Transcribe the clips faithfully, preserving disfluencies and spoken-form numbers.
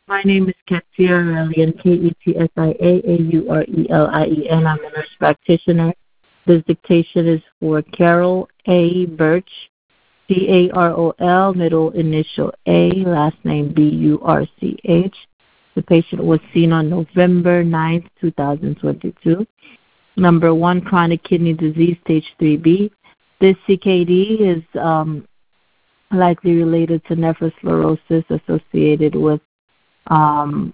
My name is Katia Aurelian, K E T S I A A U R E L I E N. I'm a nurse practitioner. This dictation is for Carol A. Birch, C A R O L, middle initial A, last name B U R C H. The patient was seen on November ninth, twenty twenty-two. Number one, chronic kidney disease, stage three B. This C K D is um, likely related to nephrosclerosis associated with um,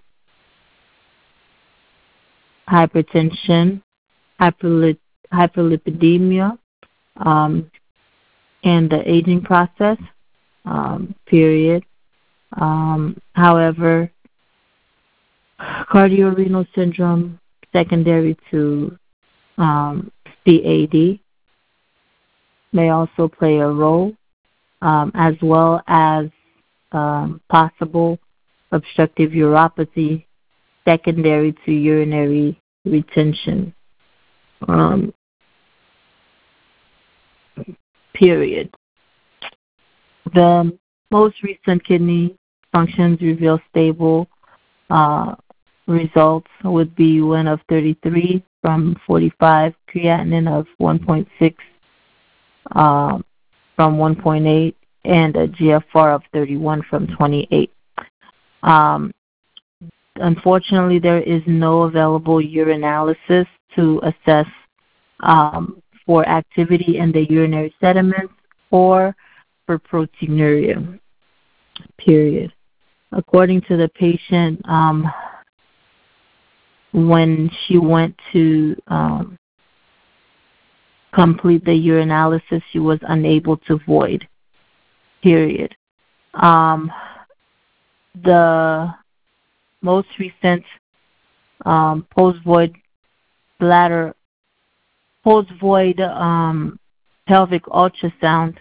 hypertension, hyperlip- hyperlipidemia, um, and the aging process, um, period. Um, however, cardiorenal syndrome secondary to um, C A D may also play a role, um, as well as um, possible obstructive uropathy secondary to urinary retention, um, period. The most recent kidney functions reveal stable uh, results with B U N of thirty-three from forty-five, creatinine of one point six um, from one point eight, and a G F R of thirty-one from twenty-eight. Um, unfortunately, there is no available urinalysis to assess um, for activity in the urinary sediments or for proteinuria, period. According to the patient, um, when she went to um, complete the urinalysis, she was unable to void, period. Um, the most recent um, post-void bladder, post-void um, pelvic ultrasound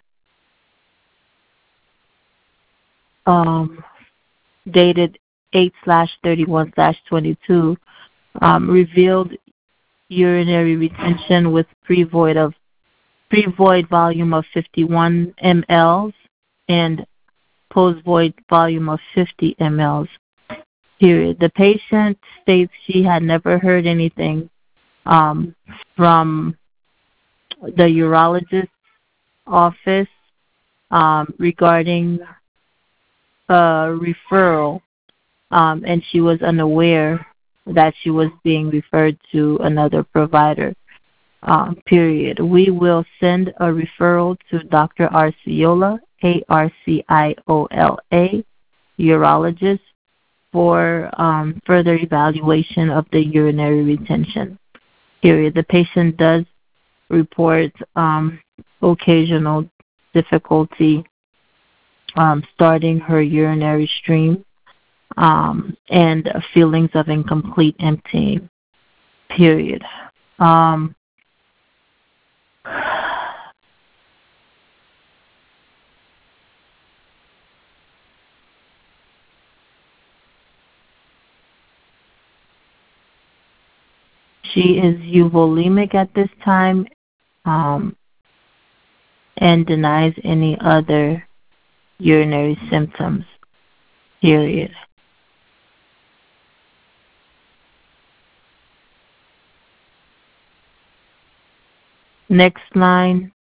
um, dated eight slash thirty-one slash twenty-two um, revealed urinary retention with pre-void of pre-void volume of fifty-one milliliters and post-void volume of fifty milliliters, period. The patient states she had never heard anything um, from the urologist's office um, regarding a referral, um, and she was unaware that she was being referred to another provider, um, period. We will send a referral to Doctor Arciola, A R C I O L A, urologist, for um, further evaluation of the urinary retention, period. The patient does report um, occasional difficulty um, starting her urinary stream um, and feelings of incomplete emptying, period. Um, she is euvolemic at this time um, and denies any other urinary symptoms, period. Next line,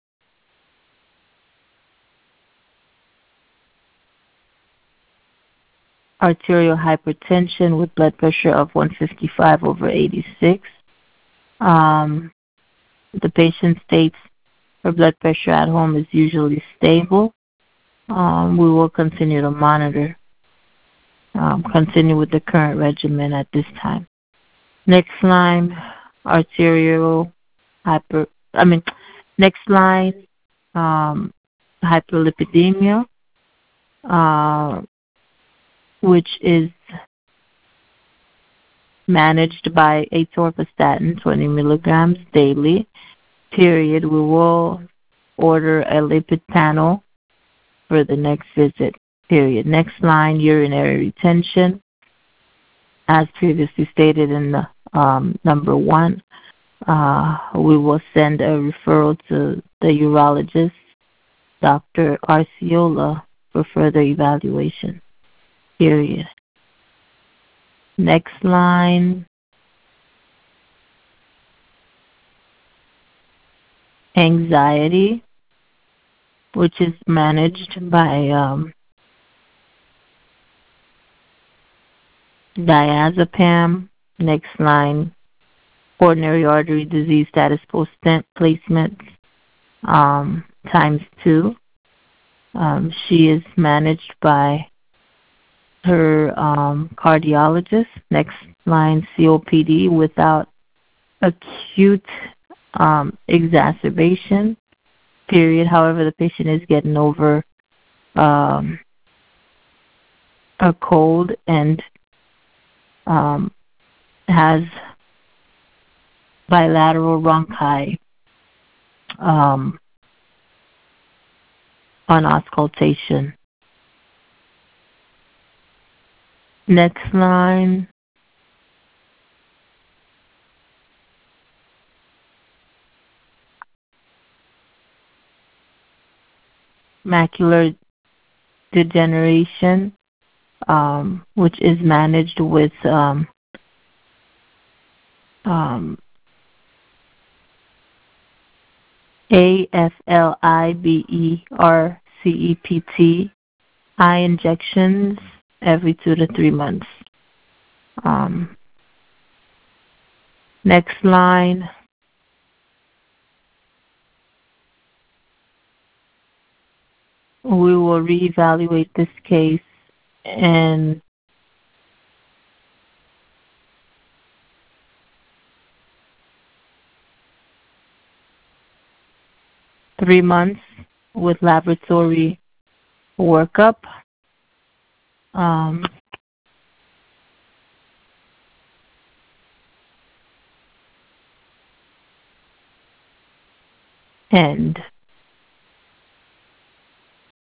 arterial hypertension with blood pressure of one fifty-five over eighty-six. Um, the patient states her blood pressure at home is usually stable. Um, we will continue to monitor, um, continue with the current regimen at this time. Next line, arterial hyper, I mean, next line, um, hyperlipidemia, uh, which is managed by atorvastatin, twenty milligrams daily, period. We will order a lipid panel for the next visit, period. Next line, urinary retention, as previously stated in the um, number one. Uh, we will send a referral to the urologist, Doctor Arciola, for further evaluation, period. Next line, anxiety, which is managed by um, diazepam. Next line, coronary artery disease status post stent placement um, times two. Um, she is managed by her um, cardiologist. Next line, C O P D without acute um, exacerbation, period. However, the patient is getting over um, a cold and um, has bilateral bronchi um, on auscultation. Next line, macular degeneration, um, which is managed with um, um, A F L I B E R C E P T, eye injections every two to three months. Um, next line, we will reevaluate this case in three months with laboratory workup. Um, and